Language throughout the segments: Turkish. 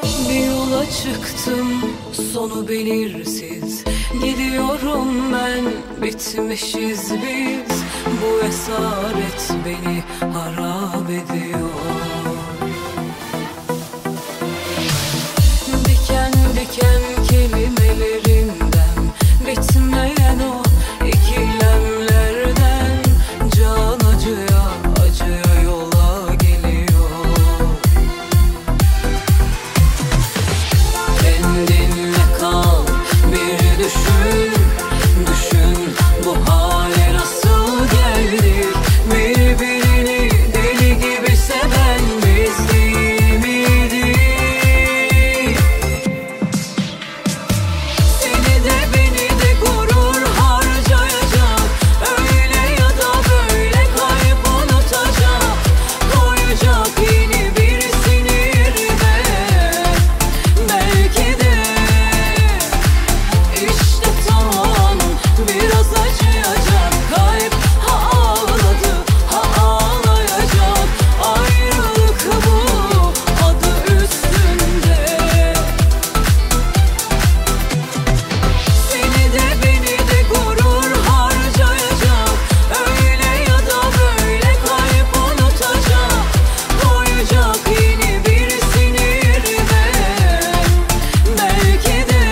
Bir yola çıktım, sonu belirsiz. Gidiyorum ben, bitmişiz biz. Bu esaret beni harap ediyor. Diken diken kelimelerinden, bitmeyen o ikilemlerden, can acıya acıya yola geliyor. Kendinle kal, bir düşün, düşün bu hale nasıl geldik. Birbirini deli gibi seven biz değil miydik? Seni de beni de gurur harcayacak, öyle ya da böyle kayıp unutacak, koyacak yeni birisini yerine. Belki de işte tamam, biraz acıyacak kalp, ha ağladı ha ağlayacak. Ayrılık bu, adı üstünde. Seni de beni de gurur harcayacak, öyle ya da böyle kayıp unutacak, koyacak yeni birisini yerine. Belki de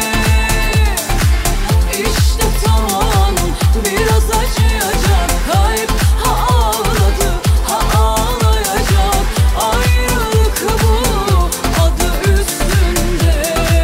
işte tamam, biraz acıyacak kalp, ha ağladı ha ağlayacak. Ayrılık bu, adı üstünde.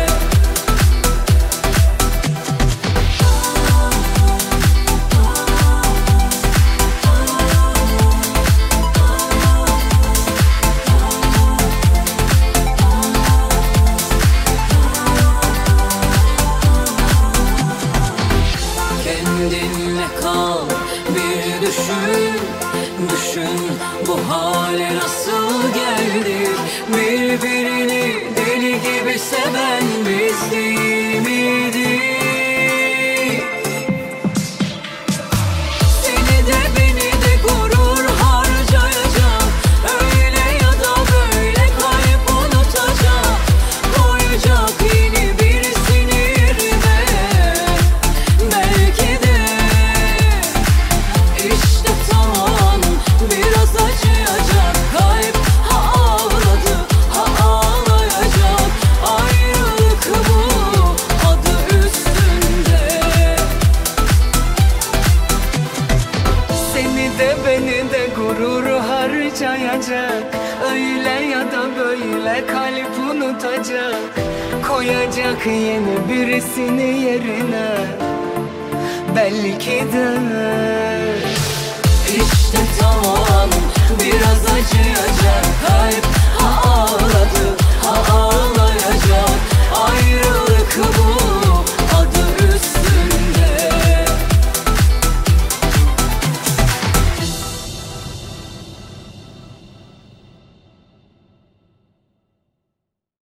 Kendinle kal, bir düşün, düşün bu hale nasıl geldik. Birbirini deli gibi seven biz değil miydik? Seni de beni de gurur harcayacak, öyle ya da böyle kayıp unutacak, koyacak yeni birisini yerine. Belki de işte tamam, biraz acıyacak kalp, ha ağladı ha ağlayacak. Ayrılık bu, adı üstünde. Seni de beni de gurur harcayacak, öyle ya da böyle kalp unutacak, koyacak yeni birisini yerine. Belki de işte tamam, biraz acıyacak kalp,